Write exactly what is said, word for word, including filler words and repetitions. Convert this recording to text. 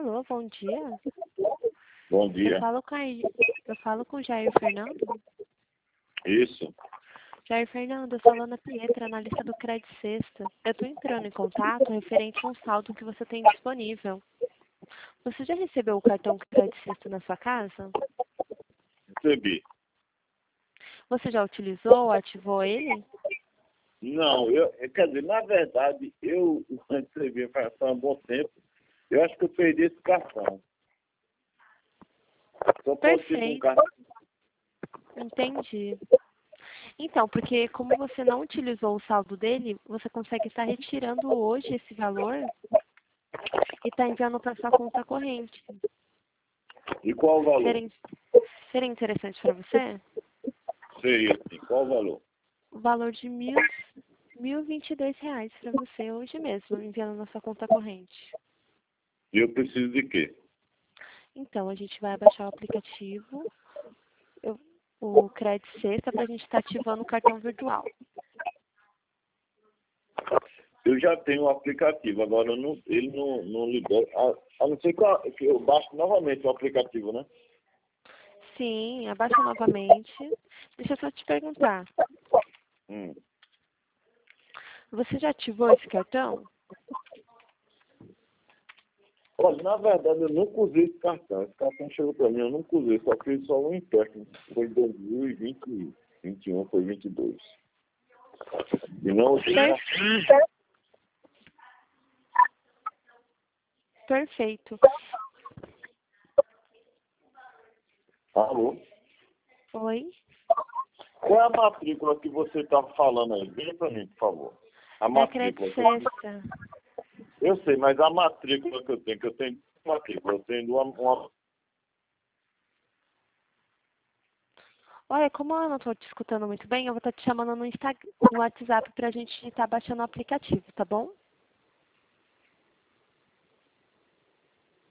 Alô, bom dia. Bom Eu dia. falo com a, eu falo com o Jair Fernando. Isso. Jair Fernando, eu sou a Ana Pietra, analista do Credit Sexta. Eu estou entrando em contato referente a um saldo que você tem disponível. Você já recebeu o cartão Credit Sexta na sua casa? Recebi. Você já utilizou, ativou ele? Não, eu, quer dizer, na verdade, eu recebi faz há um bom tempo. Eu acho que eu perdi esse cartão. Só pode ser com Perfeito. cartão. Entendi. Então, porque como você não utilizou o saldo dele, você consegue estar retirando hoje esse valor e está enviando para sua conta corrente. E qual o valor? Seria, seria interessante para você? Seria assim. Qual o valor? O valor de mil, mil e vinte e dois reais para você hoje mesmo, enviando na sua conta corrente. E eu preciso de quê? Então, a gente vai baixar o aplicativo, eu- o Credit Sexta, para a gente estar ativando o cartão virtual. Eu já tenho o aplicativo, agora eu não, ele não, não libera. A, a não ser que eu, que eu baixo novamente o aplicativo, né? Sim, abaixa novamente. Deixa eu só te perguntar, Hum. você já ativou esse cartão? Olha, na verdade, eu nunca usei esse cartão. Esse cartão chegou para mim, eu nunca usei. Só fiz só um empréstimo. Foi em dois mil e vinte, vinte e um, foi vinte e dois. E não usei. Per- Perfeito. Alô? Oi? Qual é a matrícula que você está falando aí? Vem para mim, por favor. A É a Credit matrícula. Sexta. Eu sei, mas a matrícula que eu tenho, que eu tenho matrícula, eu tenho uma, uma... Olha, como eu não estou te escutando muito bem, eu vou estar te chamando no Instagram, no WhatsApp para a gente estar baixando o aplicativo, tá bom?